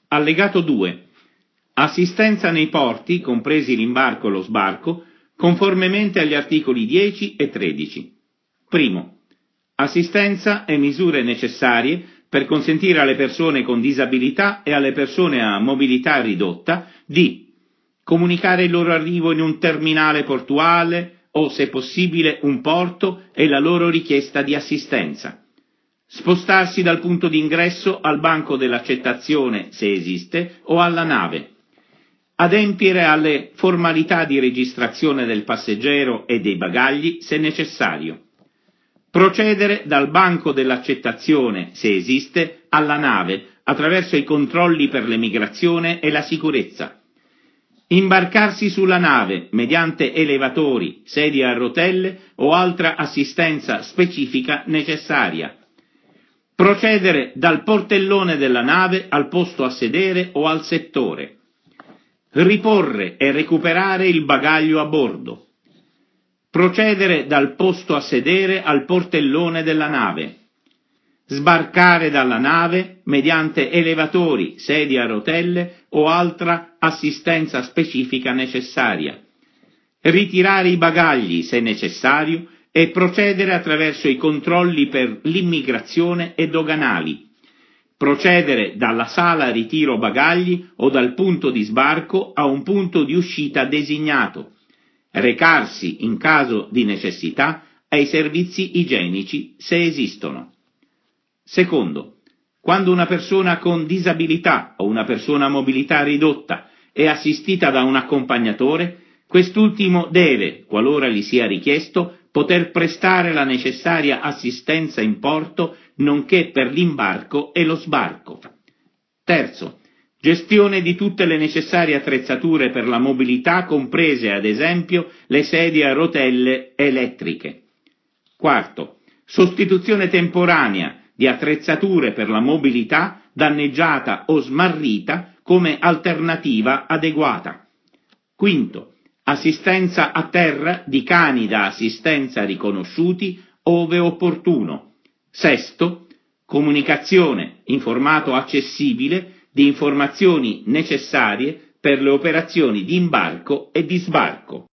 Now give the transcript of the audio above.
Allegato 2. Assistenza nei porti, compresi l'imbarco e lo sbarco, conformemente agli articoli 10 e 13. Primo. Assistenza e misure necessarie per consentire alle persone con disabilità e alle persone a mobilità ridotta di comunicare il loro arrivo in un terminale portuale o, se possibile, un porto e la loro richiesta di assistenza. Spostarsi dal punto di ingresso al banco dell'accettazione, se esiste, o alla nave. Adempiere alle formalità di registrazione del passeggero e dei bagagli, se necessario. Procedere dal banco dell'accettazione, se esiste, alla nave, attraverso i controlli per l'emigrazione e la sicurezza. Imbarcarsi sulla nave mediante elevatori, sedie a rotelle o altra assistenza specifica necessaria. Procedere dal portellone della nave al posto a sedere o al settore. Riporre e recuperare il bagaglio a bordo. Procedere dal posto a sedere al portellone della nave. Sbarcare dalla nave mediante elevatori, sedie a rotelle o altra assistenza specifica necessaria. Ritirare i bagagli, se necessario, e procedere attraverso i controlli per l'immigrazione e doganali. Procedere dalla sala ritiro bagagli o dal punto di sbarco a un punto di uscita designato. Recarsi, in caso di necessità, ai servizi igienici, se esistono. Secondo, quando una persona con disabilità o una persona a mobilità ridotta è assistita da un accompagnatore, quest'ultimo deve, qualora gli sia richiesto, poter prestare la necessaria assistenza in porto, nonché per l'imbarco e lo sbarco. Terzo, gestione di tutte le necessarie attrezzature per la mobilità, comprese ad esempio le sedie a rotelle elettriche. Quarto, sostituzione temporanea di attrezzature per la mobilità danneggiata o smarrita come alternativa adeguata. Quinto, assistenza a terra di cani da assistenza riconosciuti ove opportuno. Sesto, comunicazione in formato accessibile di informazioni necessarie per le operazioni di imbarco e di sbarco.